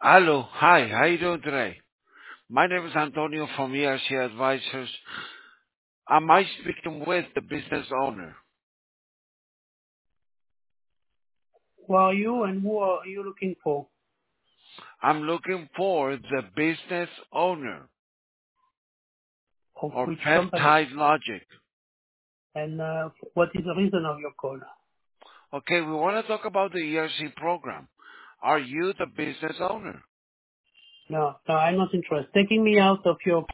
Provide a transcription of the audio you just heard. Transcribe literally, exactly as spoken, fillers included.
Hello. Hi. How you doing today? My name is Antonio from E R C Advisors. Am I speaking with the business owner? Who are you and who are you looking for? I'm looking for the business owner Of or which company? Peptide Logic. And uh, what is the reason of your call? Okay, we want to talk about the E R C program. Are you the business owner? No, no, I'm not interested. Taking me out of your